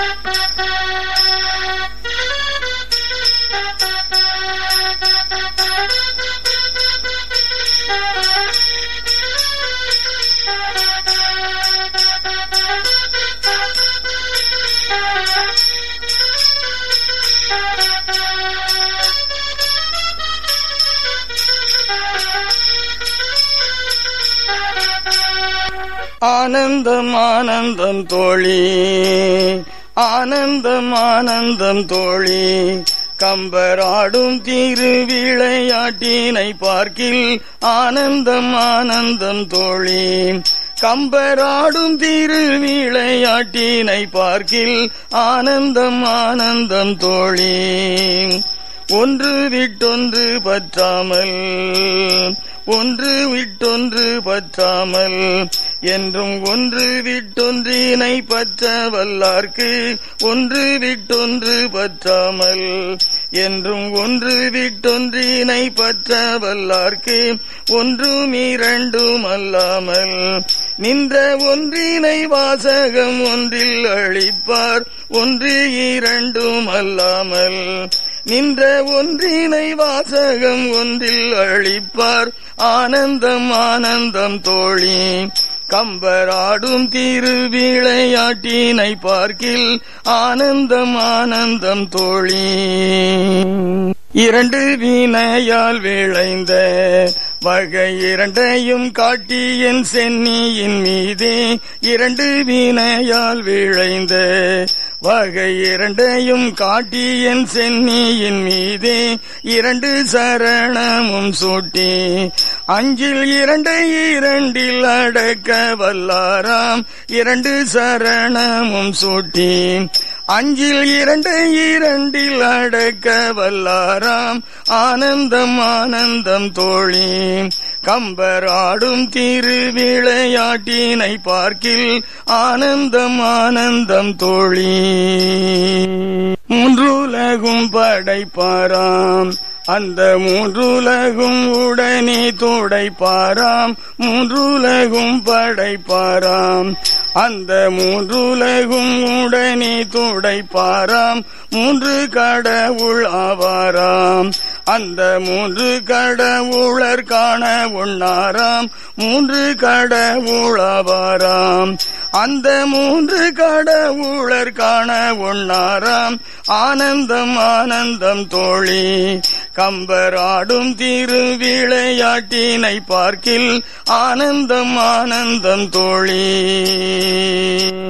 ஆனந்தம் ஆனந்தம் தோழி, ஆனந்தம் ஆனந்தம் தோழி, கம்பராடும் திருவிளையாட்டினை பார்க்கில் ஆனந்தம் ஆனந்தம் தோழி, கம்பராடும் திருவிளையாட்டினை பார்க்கில் ஆனந்தம் ஆனந்தம் தோழி. ஒன்று விட்டொன்று பற்றாமல், ஒன்று விட்டொன்று பற்றாமல், என்றும் ஒன்று விட்டொன்றினை பற்ற வல்லார்க்கு, ஒன்று விட்டொன்று பற்றாமல், என்றும் ஒன்று விட்டொன்றினை பற்ற வல்லார்க்கு, ஒன்றும் இரண்டும் அல்லாமல் நின்ற ஒன்றினை வாசகம் ஒன்றில் அளிப்பார், ஒன்று இரண்டும் அல்லாமல் நின்ற ஒன்றினை வாசகம் ஒன்றில் அளிப்பார். ஆனந்தம் ஆனந்தம் தோழி, கம்பராடும் திருவிளையாட்டினை பார்க்கில் ஆனந்தம் ஆனந்தம் தோழி. இரண்டு வினையால் விளைந்த வகை இரண்டையும் காட்டி என் சென்னியின் மீதே, இரண்டு வினையால் விளைந்த வகை இரண்டையும் காட்டி என் சென்னியின் மீதே, இரண்டு சரணமும் சூட்டி அஞ்சில் இரண்டை இரண்டில் அடக்க வல்லாராம், இரண்டு சரணமும் சூட்டி அஞ்சில் இரண்டை இரண்டில் அடக்க வல்லாராம். ஆனந்தம் ஆனந்தம் தோழி, கம்பராடும் திருவிளையாட்டினை பார்க்கில் ஆனந்தம் ஆனந்தம் தோழி. மூன்றுலகும் படைப்பாராம், அந்த மூன்றுலகும் உடனே துடைப்பாராம், மூன்றுலகும் படைப்பாராம், அந்த மூன்றுலகும் உடனே துடைப்பாராம். மூன்று கடவுள் ஆவாராம், அந்த மூன்று கடவுளர் காண உண்ணாராம், மூன்று கடவுள் ஆவாராம், அந்த மூன்று கடவுளர் காண உண்ணாராம். ஆனந்தம் ஆனந்தம் தோழி, கம்பராடும் திருவிளையாட்டினை பார்க்கில் ஆனந்தம் ஆனந்தம் தோழி.